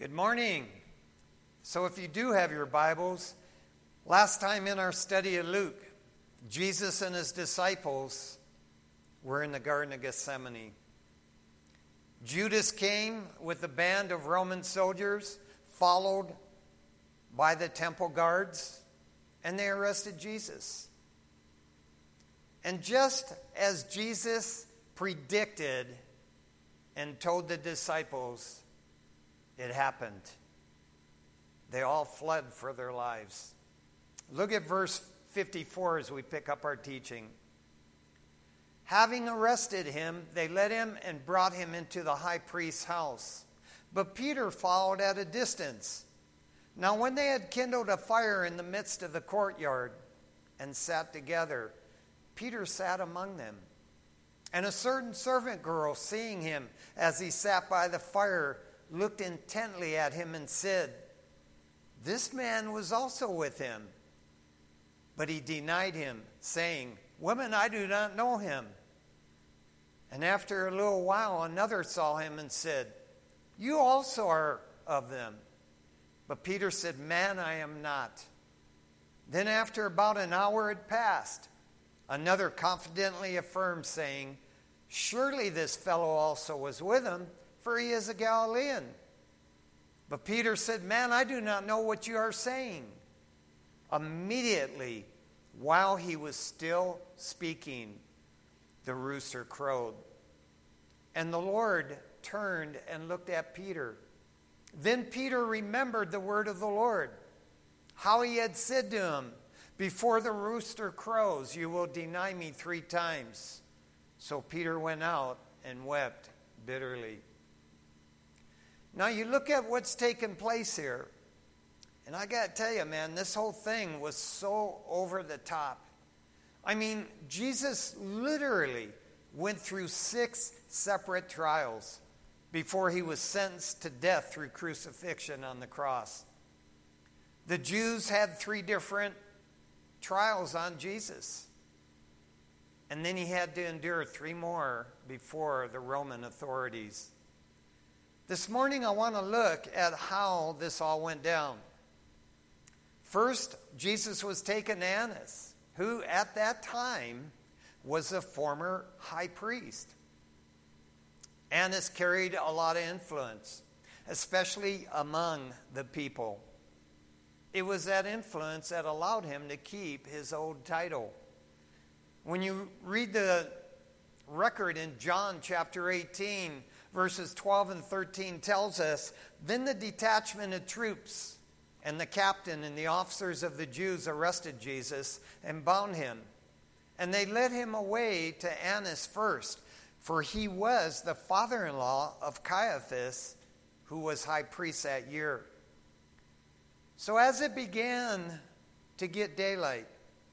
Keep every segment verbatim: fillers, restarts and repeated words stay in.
Good morning. So if you do have your Bibles, last time in our study of Luke, Jesus and his disciples were in the Garden of Gethsemane. Judas came with a band of Roman soldiers, followed by the temple guards, and they arrested Jesus. And just as Jesus predicted and told the disciples, it happened. They all fled for their lives. Look at verse fifty-four as we pick up our teaching. Having arrested him, they led him and brought him into the high priest's house. But Peter followed at a distance. Now when they had kindled a fire in the midst of the courtyard and sat together, Peter sat among them. And a certain servant girl, seeing him as he sat by the fire, looked intently at him and said, "This man was also with him." But he denied him, saying, "Woman, I do not know him." And after a little while, another saw him and said, "You also are of them." But Peter said, "Man, I am not." Then after about an hour had passed, another confidently affirmed, saying, "Surely this fellow also was with him, for he is a Galilean." But Peter said, "Man, I do not know what you are saying." Immediately, while he was still speaking, the rooster crowed. And the Lord turned and looked at Peter. Then Peter remembered the word of the Lord, how he had said to him, "Before the rooster crows, you will deny me three times." So Peter went out and wept bitterly. Now you look at what's taken place here. And I got to tell you, man, this whole thing was so over the top. I mean, Jesus literally went through six separate trials before he was sentenced to death through crucifixion on the cross. The Jews had three different trials on Jesus. And then he had to endure three more before the Roman authorities. This morning I want to look at how this all went down. First, Jesus was taken to Annas, who at that time was a former high priest. Annas carried a lot of influence, especially among the people. It was that influence that allowed him to keep his old title. When you read the record in John chapter eighteen, verses twelve and thirteen tells us, "Then the detachment of troops and the captain and the officers of the Jews arrested Jesus and bound him. And they led him away to Annas first, for he was the father-in-law of Caiaphas, who was high priest that year." So as it began to get daylight,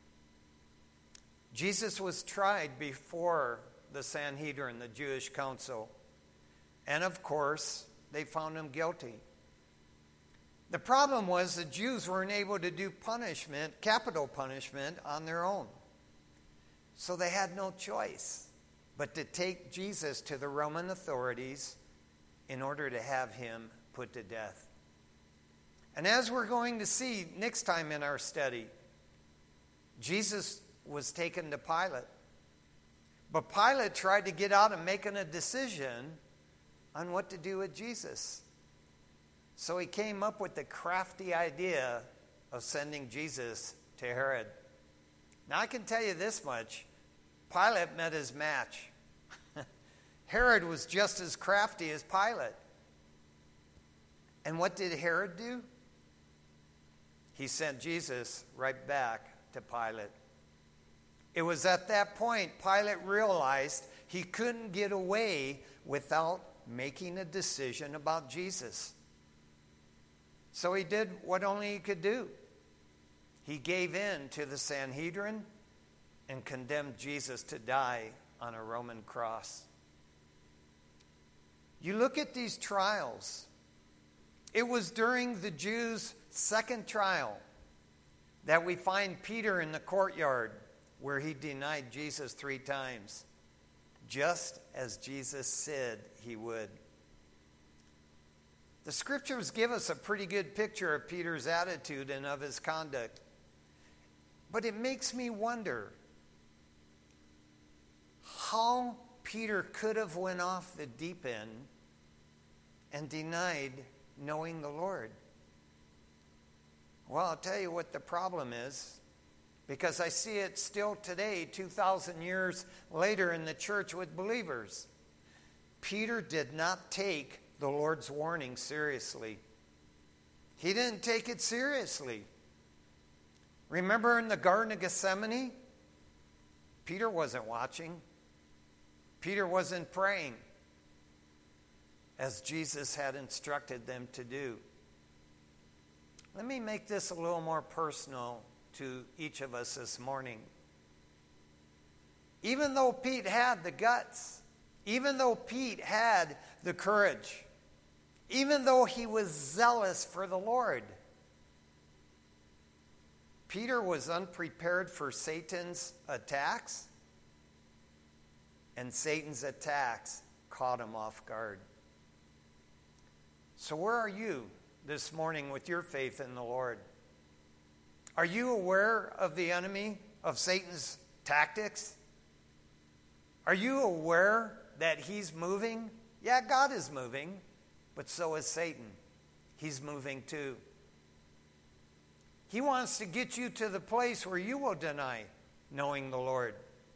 Jesus was tried before the Sanhedrin, the Jewish council. And of course, they found him guilty. The problem was the Jews weren't able to do punishment, capital punishment, on their own. So they had no choice but to take Jesus to the Roman authorities in order to have him put to death. And as we're going to see next time in our study, Jesus was taken to Pilate. But Pilate tried to get out of making a decision on what to do with Jesus. So he came up with the crafty idea of sending Jesus to Herod. Now I can tell you this much. Pilate met his match. Herod was just as crafty as Pilate. And what did Herod do? He sent Jesus right back to Pilate. It was at that point Pilate realized he couldn't get away without making a decision about Jesus. So he did what only he could do. He gave in to the Sanhedrin and condemned Jesus to die on a Roman cross. You look at these trials. It was during the Jews' second trial that we find Peter in the courtyard where he denied Jesus three times, just as Jesus said he would. The scriptures give us a pretty good picture of Peter's attitude and of his conduct. But it makes me wonder how Peter could have went off the deep end and denied knowing the Lord. Well, I'll tell you what the problem is, because I see it still today, two thousand years later in the church with believers. Peter did not take the Lord's warning seriously. He didn't take it seriously. Remember in the Garden of Gethsemane? Peter wasn't watching. Peter wasn't praying as Jesus had instructed them to do. Let me make this a little more personal to each of us this morning. Even though Pete had the guts, even though Pete had the courage, even though he was zealous for the Lord, Peter was unprepared for Satan's attacks, and Satan's attacks caught him off guard. So where are you this morning with your faith in the Lord? Are you aware of the enemy, of Satan's tactics? Are you aware that he's moving? Yeah, God is moving, but so is Satan. He's moving too. He wants to get you to the place where you will deny knowing the Lord.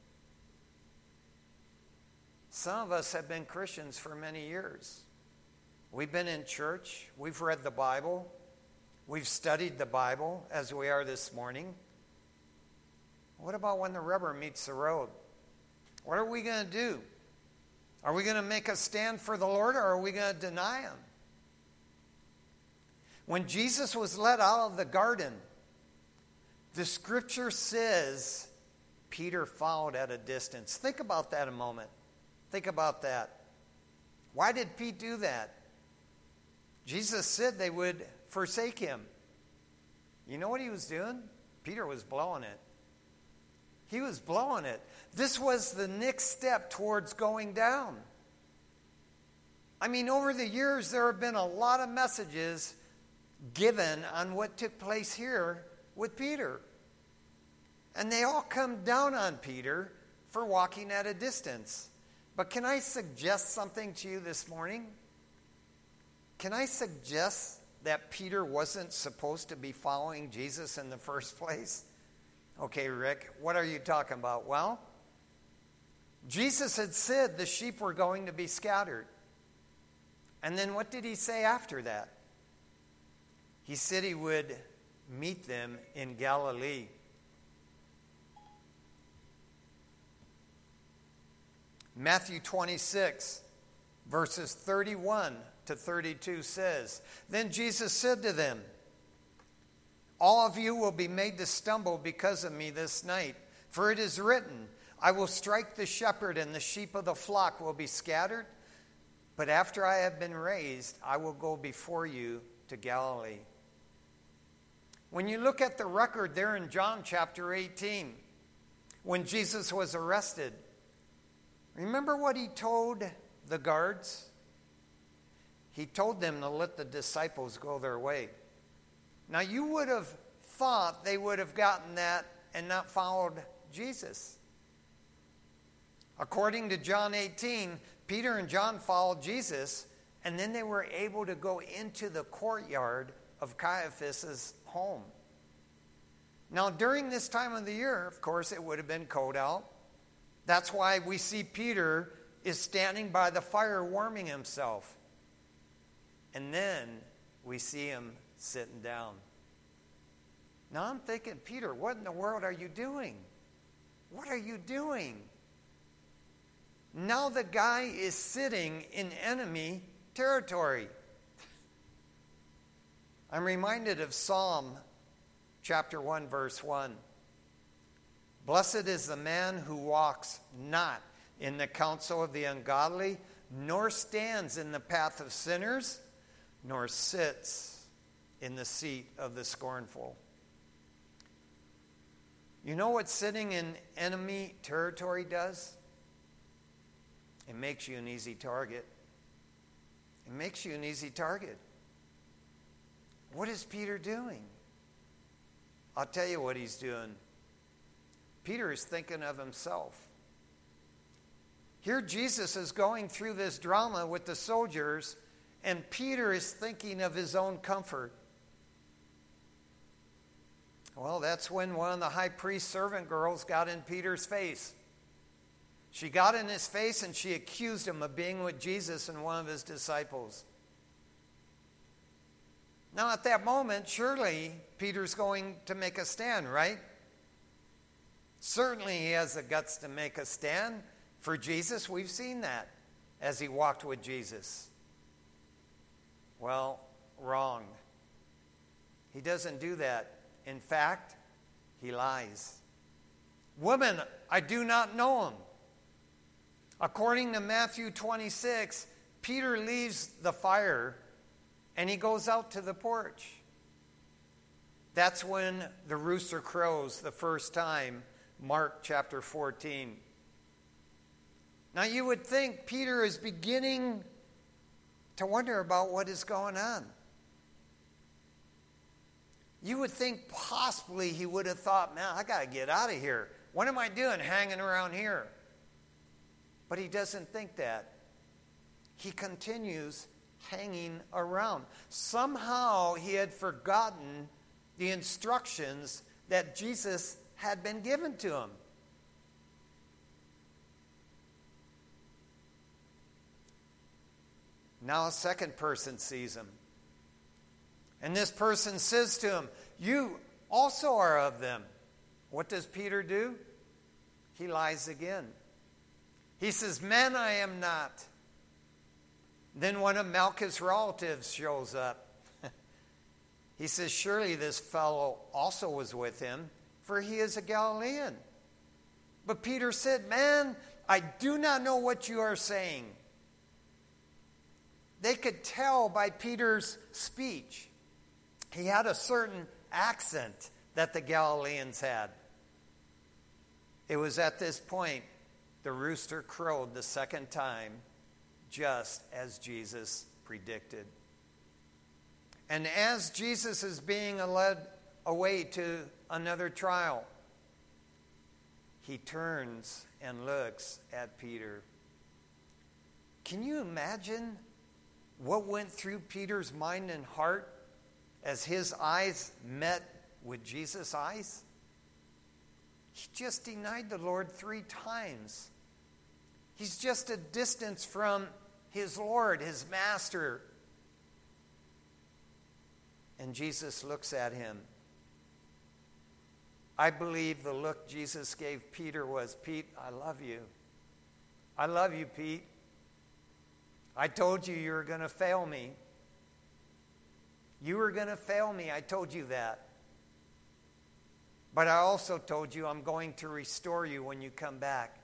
Some of us have been Christians for many years. We've been in church. We've read the Bible. We've studied the Bible as we are this morning. What about when the rubber meets the road? What are we going to do? Are we going to make a stand for the Lord, or are we going to deny him? When Jesus was let out of the garden, the scripture says Peter followed at a distance. Think about that a moment. Think about that. Why did Pete do that? Jesus said they would forsake him. You know what he was doing? Peter was blowing it. He was blowing it. This was the next step towards going down. I mean, over the years, there have been a lot of messages given on what took place here with Peter. And they all come down on Peter for walking at a distance. But can I suggest something to you this morning? Can I suggest that Peter wasn't supposed to be following Jesus in the first place? Okay, Rick, what are you talking about? Well, Jesus had said the sheep were going to be scattered. And then what did he say after that? He said he would meet them in Galilee. Matthew twenty-six, verses thirty-one to thirty-two says, Then Jesus said to them, All of you will be made to stumble because of me this night. For it is written, I will strike the shepherd, and the sheep of the flock will be scattered. But after I have been raised, I will go before you to Galilee. When you look at the record there in John chapter eighteen, when Jesus was arrested, remember what he told the guards? He told them to let the disciples go their way. Now, you would have thought they would have gotten that and not followed Jesus. According to John eighteen, Peter and John followed Jesus, and then they were able to go into the courtyard of Caiaphas' home. Now, during this time of the year, of course, it would have been cold out. That's why we see Peter is standing by the fire warming himself. And then we see him sitting down. Now I'm thinking, Peter, what in the world are you doing? What are you doing? Now the guy is sitting in enemy territory. I'm reminded of Psalm chapter one, verse one. Blessed is the man who walks not in the counsel of the ungodly, nor stands in the path of sinners, nor sits in the seat of the scornful. You know what sitting in enemy territory does? It makes you an easy target. It makes you an easy target. What is Peter doing? I'll tell you what he's doing. Peter is thinking of himself. Here Jesus is going through this drama with the soldiers, and Peter is thinking of his own comfort. Well, that's when one of the high priest's servant girls got in Peter's face. She got in his face and she accused him of being with Jesus and one of his disciples. Now, at that moment, surely Peter's going to make a stand, right? Certainly he has the guts to make a stand for Jesus. We've seen that as he walked with Jesus. Well, wrong. He doesn't do that. In fact, he lies. Woman, I do not know him. According to Matthew twenty-six, Peter leaves the fire and he goes out to the porch. That's when the rooster crows the first time, Mark chapter fourteen. Now you would think Peter is beginning to wonder about what is going on. You would think possibly he would have thought, man, I got to get out of here. What am I doing hanging around here? But he doesn't think that. He continues hanging around. Somehow he had forgotten the instructions that Jesus had been given to him. Now a second person sees him. And this person says to him, you also are of them. What does Peter do? He lies again. He says, man, I am not. Then one of Malchus' relatives shows up. He says, surely this fellow also was with him, for he is a Galilean. But Peter said, man, I do not know what you are saying. They could tell by Peter's speech. He had a certain accent that the Galileans had. It was at this point the rooster crowed the second time, just as Jesus predicted. And as Jesus is being led away to another trial, he turns and looks at Peter. Can you imagine what went through Peter's mind and heart as his eyes met with Jesus' eyes? He just denied the Lord three times. He's just a distance from his Lord, his master. And Jesus looks at him. I believe the look Jesus gave Peter was, Pete, I love you. I love you, Pete. I told you you were going to fail me. You were going to fail me. I told you that. But I also told you I'm going to restore you when you come back.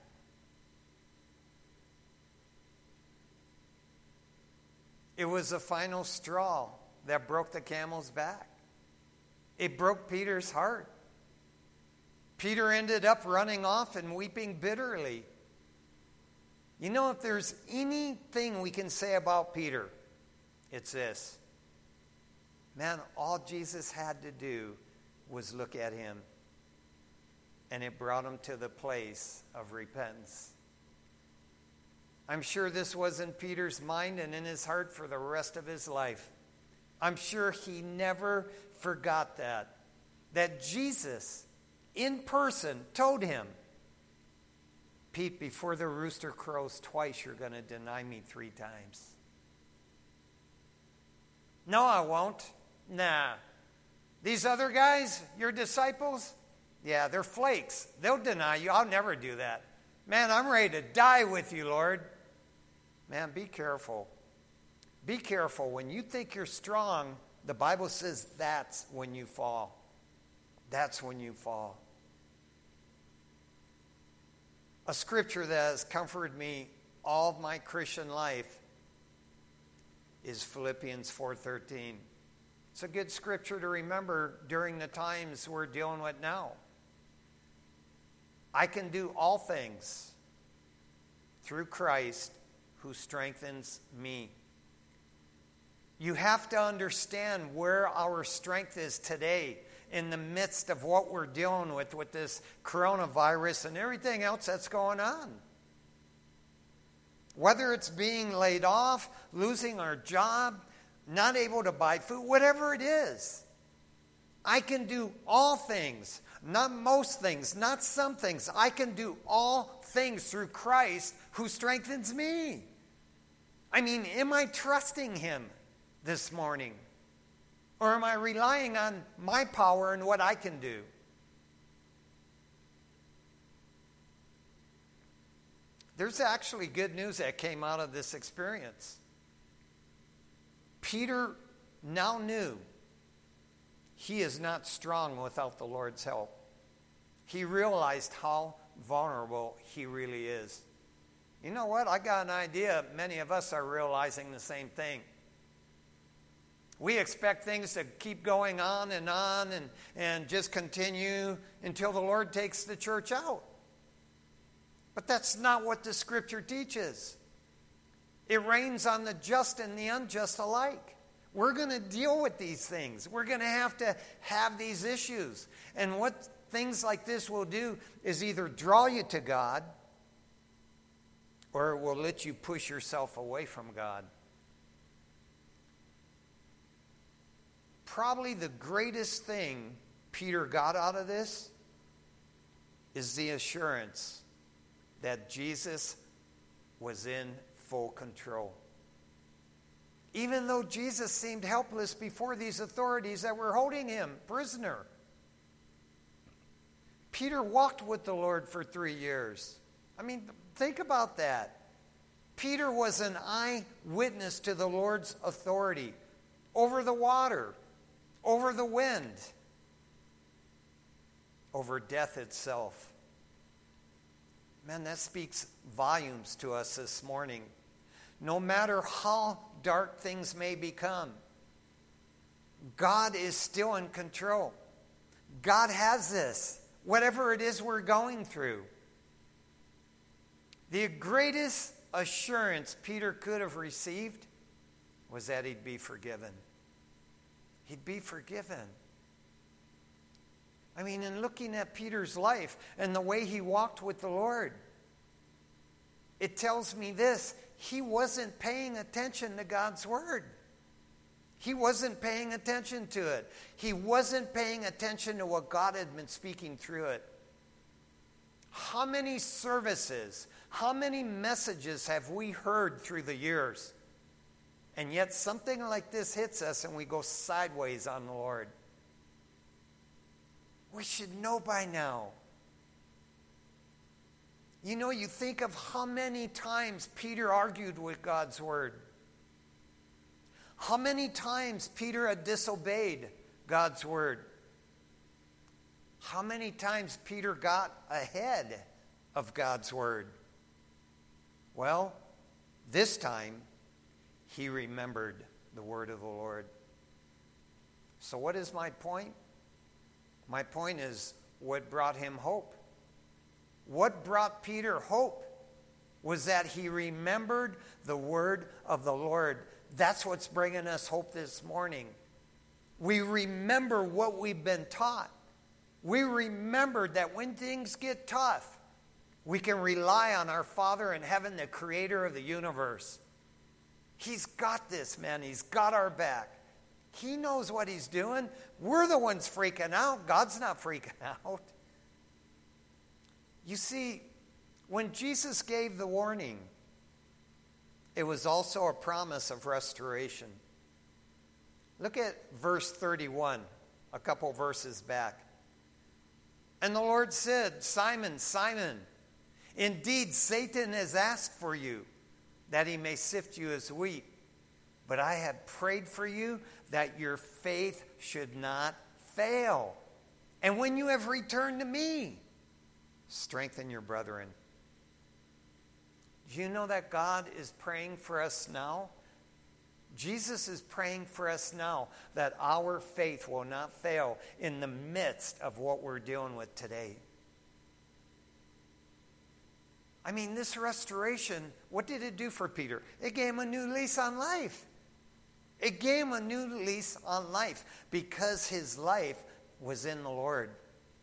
It was the final straw that broke the camel's back. It broke Peter's heart. Peter ended up running off and weeping bitterly. You know, if there's anything we can say about Peter, it's this. Man, all Jesus had to do was look at him, and it brought him to the place of repentance. I'm sure this was in Peter's mind and in his heart for the rest of his life. I'm sure he never forgot that. That Jesus, in person, told him, Pete, before the rooster crows twice, you're going to deny me three times. No, I won't. Nah. These other guys, your disciples, yeah, they're flakes. They'll deny you. I'll never do that. Man, I'm ready to die with you, Lord. Man, be careful. Be careful. When you think you're strong, the Bible says that's when you fall. That's when you fall. A scripture that has comforted me all of my Christian life is Philippians four thirteen. It's a good scripture to remember during the times we're dealing with now. I can do all things through Christ who strengthens me. You have to understand where our strength is today in the midst of what we're dealing with, with this coronavirus and everything else that's going on. Whether it's being laid off, losing our job, not able to buy food, whatever it is. I can do all things, not most things, not some things. I can do all things through Christ who strengthens me. I mean, am I trusting him this morning? Or am I relying on my power and what I can do? There's actually good news that came out of this experience. Peter now knew he is not strong without the Lord's help. He realized how vulnerable he really is. You know what? I got an idea. Many of us are realizing the same thing. We expect things to keep going on and on and, and just continue until the Lord takes the church out. But that's not what the Scripture teaches. It rains on the just and the unjust alike. We're going to deal with these things. We're going to have to have these issues. And what things like this will do is either draw you to God or it will let you push yourself away from God. Probably the greatest thing Peter got out of this is the assurance that Jesus was in full control. Even though Jesus seemed helpless before these authorities that were holding him prisoner. Peter walked with the Lord for three years. I mean, think about that. Peter was an eyewitness to the Lord's authority over the water, over the wind, over death itself. Man, that speaks volumes to us this morning. No matter how dark things may become, God is still in control. God has this, whatever it is we're going through. The greatest assurance Peter could have received was that he'd be forgiven. He'd be forgiven. I mean, in looking at Peter's life and the way he walked with the Lord, it tells me this: he wasn't paying attention to God's word. He wasn't paying attention to it. He wasn't paying attention to what God had been speaking through it. How many services, how many messages have we heard through the years? And yet something like this hits us and we go sideways on the Lord. We should know by now. You know, you think of how many times Peter argued with God's word. How many times Peter had disobeyed God's word. How many times Peter got ahead of God's word. Well, this time he remembered the word of the Lord. So what is my point? My point is what brought him hope. What brought Peter hope was that he remembered the word of the Lord. That's what's bringing us hope this morning. We remember what we've been taught. We remember that when things get tough, we can rely on our Father in heaven, the creator of the universe. He's got this, man. He's got our back. He knows what he's doing. We're the ones freaking out. God's not freaking out. You see, when Jesus gave the warning, it was also a promise of restoration. Look at verse thirty-one, a couple verses back. And the Lord said, Simon, Simon, indeed Satan has asked for you, that he may sift you as wheat. But I have prayed for you that your faith should not fail. And when you have returned to me, strengthen your brethren. Do you know that God is praying for us now? Jesus is praying for us now that our faith will not fail in the midst of what we're dealing with today. I mean, this restoration, what did it do for Peter? It gave him a new lease on life. It gave him a new lease on life because his life was in the Lord.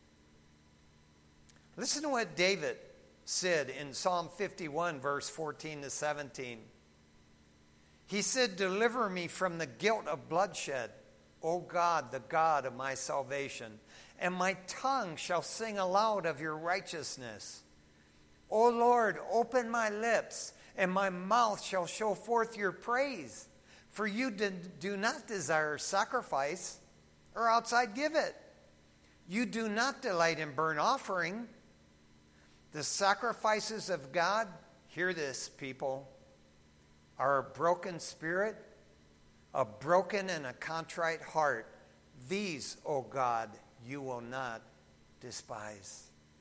Listen to what David said in Psalm fifty-one, verse fourteen to seventeen. He said, "Deliver me from the guilt of bloodshed, O God, the God of my salvation, and my tongue shall sing aloud of your righteousness. O Lord, open my lips, and my mouth shall show forth your praise. For you do not desire sacrifice, or else I'd give it. You do not delight in burnt offering. The sacrifices of God," hear this, people, "are a broken spirit, a broken and a contrite heart. These, O God, you will not despise."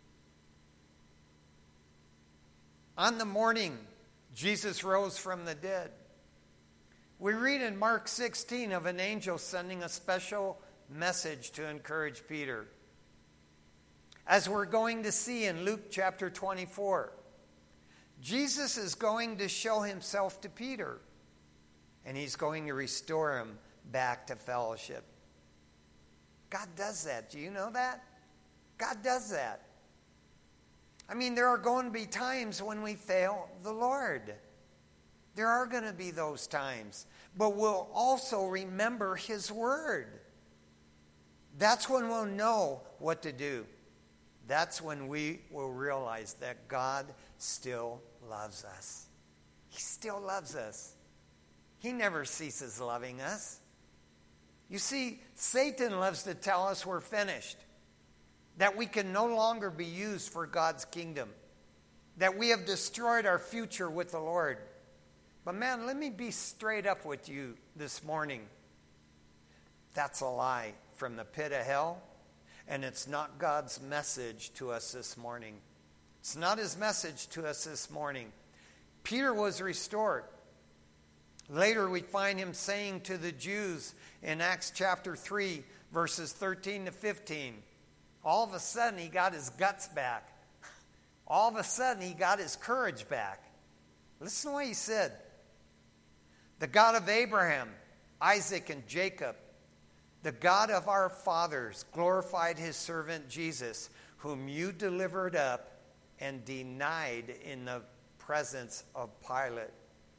On the morning Jesus rose from the dead, we read in Mark sixteen of an angel sending a special message to encourage Peter. As we're going to see in Luke chapter twenty-four, Jesus is going to show himself to Peter, and he's going to restore him back to fellowship. God does that. Do you know that? God does that. I mean, there are going to be times when we fail the Lord. There are going to be those times. But we'll also remember his word. That's when we'll know what to do. That's when we will realize that God still loves us. He still loves us. He never ceases loving us. You see, Satan loves to tell us we're finished, that we can no longer be used for God's kingdom, that we have destroyed our future with the Lord. But man, let me be straight up with you this morning. That's a lie from the pit of hell, and it's not God's message to us this morning. It's not his message to us this morning. Peter was restored. Later we find him saying to the Jews in Acts chapter three, verses thirteen to fifteen, all of a sudden he got his guts back. All of a sudden he got his courage back. Listen to what he said. "The God of Abraham, Isaac, and Jacob, the God of our fathers, glorified his servant Jesus, whom you delivered up and denied in the presence of Pilate,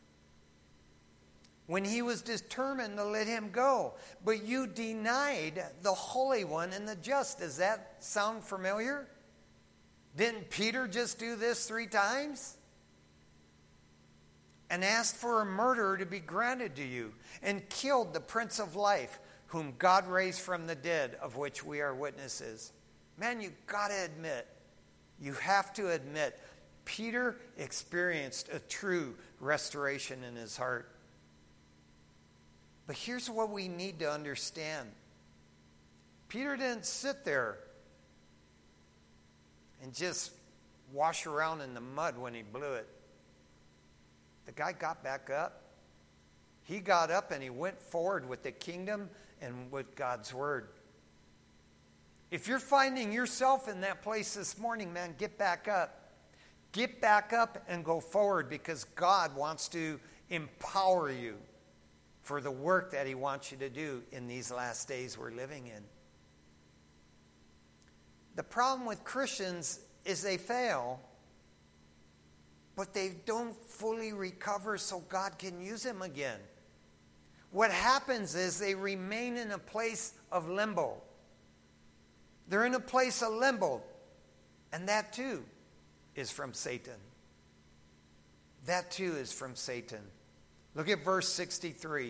when he was determined to let him go. But you denied the Holy One and the just." Does that sound familiar? Didn't Peter just do this three times? "And asked for a murderer to be granted to you, and killed the Prince of Life, whom God raised from the dead, of which we are witnesses." Man, you got to admit, you have to admit, Peter experienced a true restoration in his heart. But here's what we need to understand. Peter didn't sit there and just wash around in the mud when he blew it. The guy got back up. He got up and he went forward with the kingdom and with God's word. If you're finding yourself in that place this morning, man, get back up. Get back up and go forward, because God wants to empower you for the work that he wants you to do in these last days we're living in. The problem with Christians is they fail, but they don't fully recover so God can use them again. What happens is they remain in a place of limbo. They're in a place of limbo, and that too is from Satan. That too is from Satan. Look at verse sixty-three.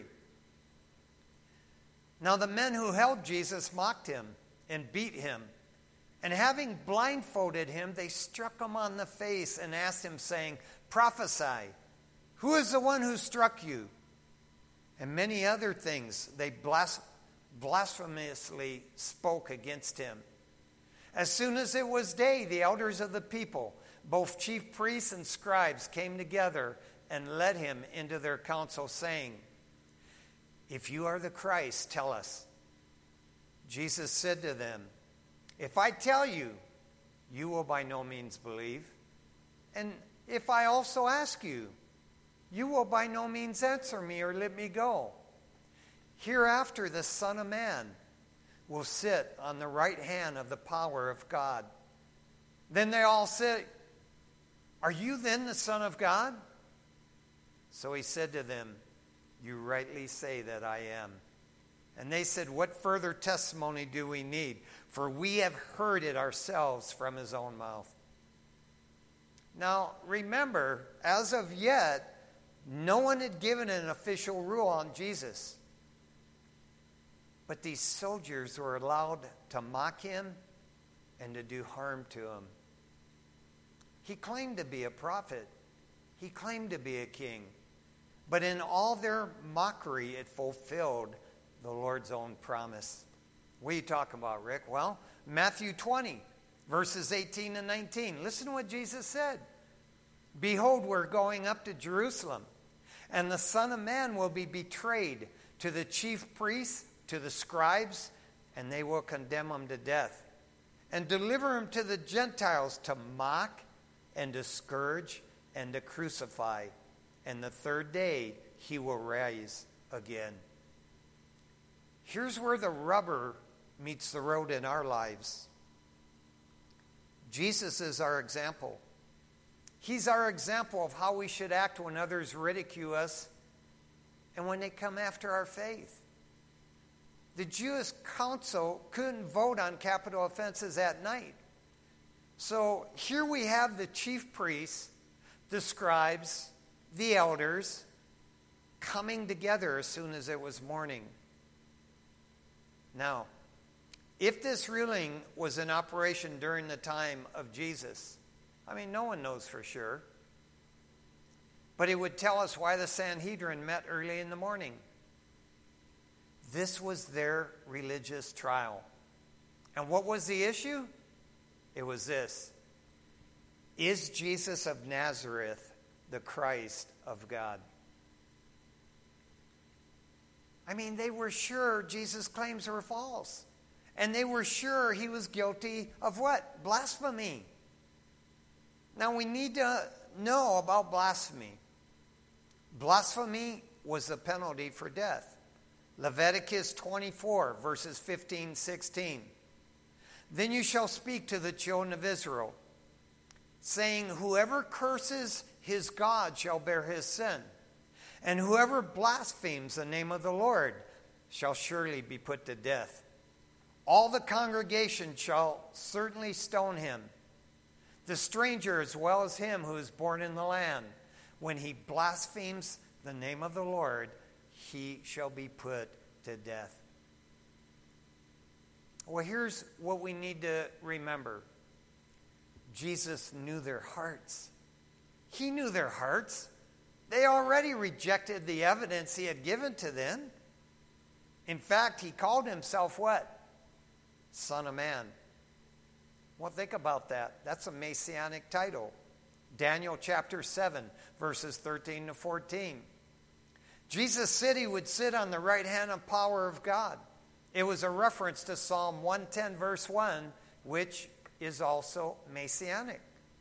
"Now the men who held Jesus mocked him and beat him. And having blindfolded him, they struck him on the face and asked him, saying, 'Prophesy, who is the one who struck you?' And many other things they blas- blasphemously spoke against him. As soon as it was day, the elders of the people, both chief priests and scribes, came together and led him into their council, saying, 'If you are the Christ, tell us.' Jesus said to them, 'If I tell you, you will by no means believe. And if I also ask you, you will by no means answer me or let me go. Hereafter the Son of Man will sit on the right hand of the power of God. Then they all said, Are you then the Son of God? So he said to them, You rightly say that I am. And they said, What further testimony do we need? For we have heard it ourselves from his own mouth. Now, remember, as of yet, no one had given an official rule on Jesus. But these soldiers were allowed to mock him and to do harm to him. He claimed to be a prophet. He claimed to be a king. But in all their mockery, it fulfilled the Lord's own promise. What are you talking about, Rick? Well, Matthew twenty, verses eighteen and nineteen. Listen to what Jesus said. Behold, we're going up to Jerusalem, and the Son of Man will be betrayed to the chief priests, to the scribes, and they will condemn him to death, and deliver him to the Gentiles to mock and to scourge and to crucify. And the third day he will rise again. Here's where the rubber meets the road in our lives. Jesus is our example. He's our example of how we should act when others ridicule us and when they come after our faith. The Jewish council couldn't vote on capital offenses at night. So here we have the chief priests, the scribes, the elders coming together as soon as it was morning. Now, if this ruling was in operation during the time of Jesus, I mean, no one knows for sure. But it would tell us why the Sanhedrin met early in the morning. This was their religious trial. And what was the issue? It was this. Is Jesus of Nazareth the Christ of God? I mean, they were sure Jesus' claims were false. And they were sure he was guilty of what? Blasphemy. Now we need to know about blasphemy. Blasphemy was the penalty for death. Leviticus twenty-four, verses fifteen, sixteen. Then you shall speak to the children of Israel, saying, Whoever curses his God shall bear his sin, and whoever blasphemes the name of the Lord shall surely be put to death. All the congregation shall certainly stone him, the stranger as well as him who is born in the land. When he blasphemes the name of the Lord, he shall be put to death. Well, here's what we need to remember. Jesus knew their hearts. He knew their hearts. They already rejected the evidence he had given to them. In fact, he called himself what? Son of Man. Well, think about that. That's a messianic title. Daniel chapter seven, verses thirteen to fourteen. Jesus said he would sit on the right hand of power of God. It was a reference to Psalm one ten, verse one, which is also messianic.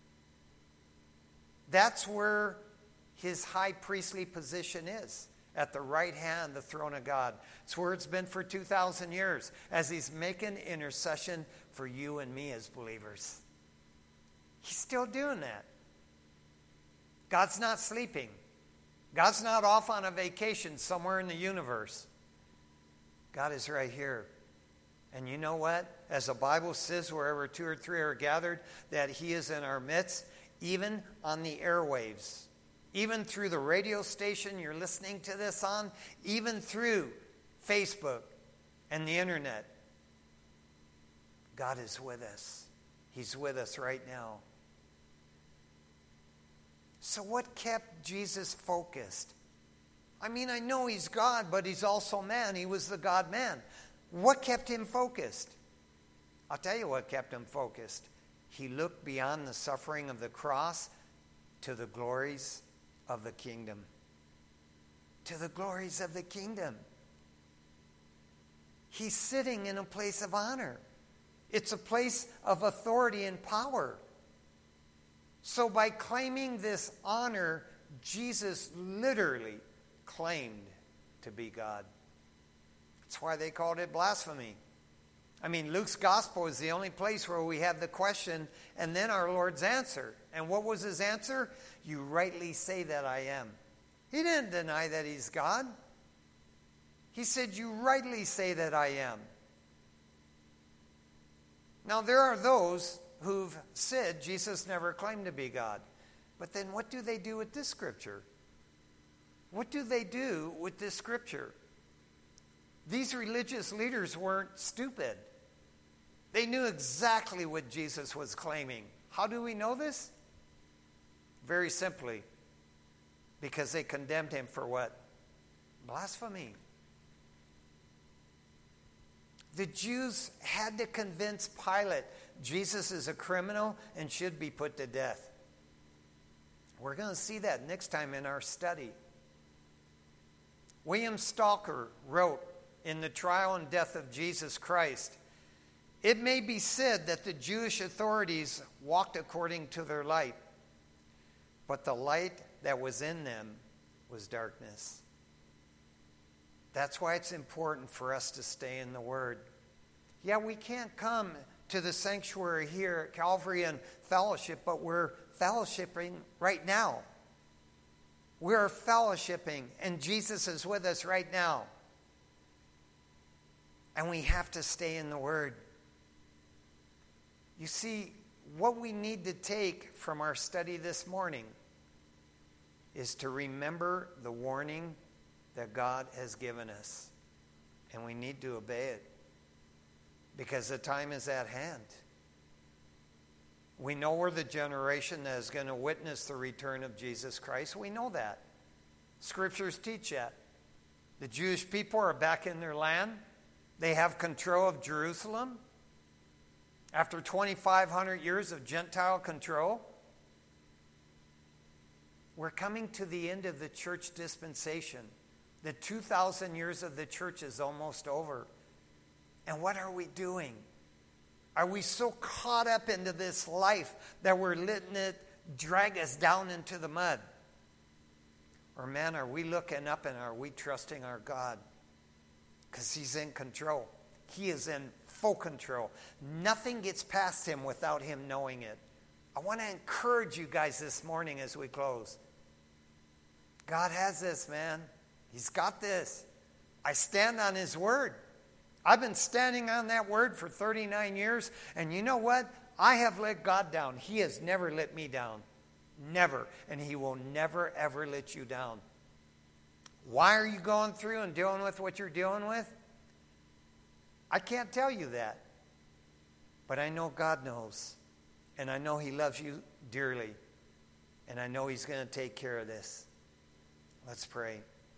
That's where his high priestly position is, at the right hand, the throne of God. It's where it's been for two thousand years, as he's making intercession for you and me as believers. He's still doing that. God's not sleeping. God's not off on a vacation somewhere in the universe. God is right here. And you know what? As the Bible says, wherever two or three are gathered, that he is in our midst, even on the airwaves, even through the radio station you're listening to this on, even through Facebook and the internet. God is with us. He's with us right now. So what kept Jesus focused? I mean, I know he's God, but he's also man. He was the God-man. What kept him focused? I'll tell you what kept him focused. He looked beyond the suffering of the cross to the glories of the kingdom. To the glories of the kingdom. He's sitting in a place of honor. It's a place of authority and power. So by claiming this honor, Jesus literally claimed to be God. That's why they called it blasphemy. I mean, Luke's gospel is the only place where we have the question and then our Lord's answer. And what was his answer? You rightly say that I am. He didn't deny that he's God. He said, you rightly say that I am. Now, there are those who've said Jesus never claimed to be God. But then what do they do with this scripture? What do they do with this scripture? These religious leaders weren't stupid. They knew exactly what Jesus was claiming. How do we know this? Very simply, because they condemned him for what? Blasphemy. The Jews had to convince Pilate Jesus is a criminal and should be put to death. We're going to see that next time in our study. William Stalker wrote in The Trial and Death of Jesus Christ, it may be said that the Jewish authorities walked according to their light, but the light that was in them was darkness. That's why it's important for us to stay in the Word. Yeah, we can't come to the sanctuary here at Calvary and fellowship, but we're fellowshipping right now. We're fellowshipping, and Jesus is with us right now. And we have to stay in the Word. You see, what we need to take from our study this morning is to remember the warning that God has given us. And we need to obey it, because the time is at hand. We know we're the generation that is going to witness the return of Jesus Christ. We know that. Scriptures teach that. The Jewish people are back in their land. They have control of Jerusalem. After twenty-five hundred years of Gentile control, we're coming to the end of the church dispensation. The two thousand years of the church is almost over. And what are we doing? Are we so caught up into this life that we're letting it drag us down into the mud? Or man, are we looking up and are we trusting our God? Because he's in control. He is in full control. Nothing gets past him without him knowing it. I want to encourage you guys this morning as we close. God has this, man. He's got this. I stand on his word. I've been standing on that word for thirty-nine years, and you know what? I have let God down. He has never let me down. Never. And he will never, ever let you down. Why are you going through and dealing with what you're dealing with? I can't tell you that. But I know God knows. And I know he loves you dearly. And I know he's going to take care of this. Let's pray.